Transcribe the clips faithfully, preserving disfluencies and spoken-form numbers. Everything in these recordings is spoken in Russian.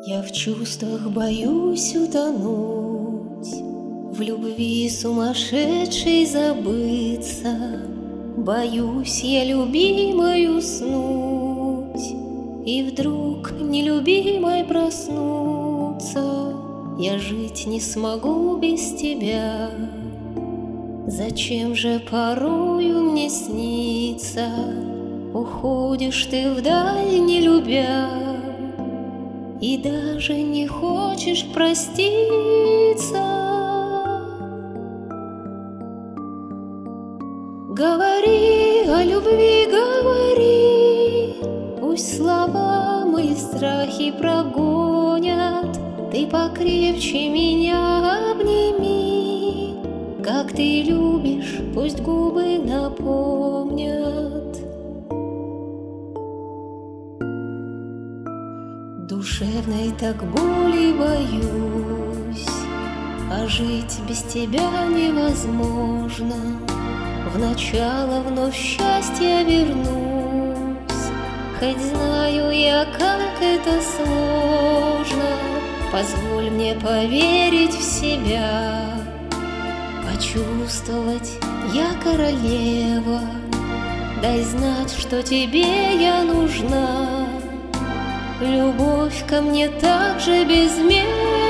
Я в чувствах боюсь утонуть, в любви сумасшедшей забыться. Боюсь я, любимой, уснуть и вдруг нелюбимой проснуться. Я жить не смогу без тебя. Зачем же порою мне снится? Уходишь ты вдаль, не любя, и даже не хочешь проститься. Говори о любви, говори, пусть слова мои страхи прогонят. Ты покрепче меня обними, как ты любишь, пусть губы напомнят. Душевной так боли боюсь, а жить без тебя невозможно. В начало вновь счастья вернусь, хоть знаю я, как это сложно. Позволь мне поверить в себя, почувствовать я королева. Дай знать, что тебе я нужна. Любовь ко мне так же безмерна.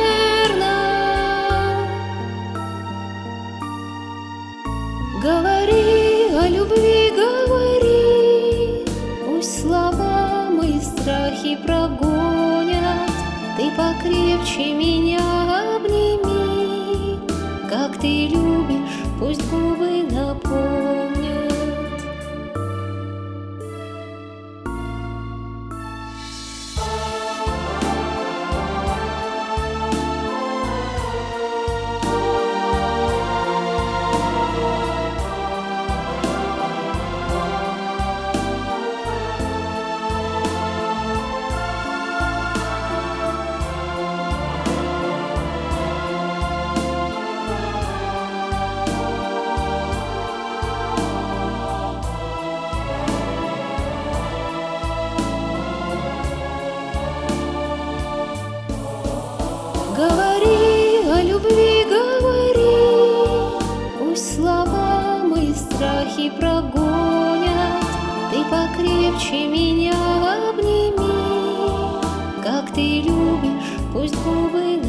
Говори о любви, говори, пусть слова мои страхи прогонят. Ты покрепче меня обними, как ты любишь, пусть губы напомнят. Говори о любви, говори, пусть слова мои страхи прогонят. Ты покрепче меня обними, как ты любишь, пусть губы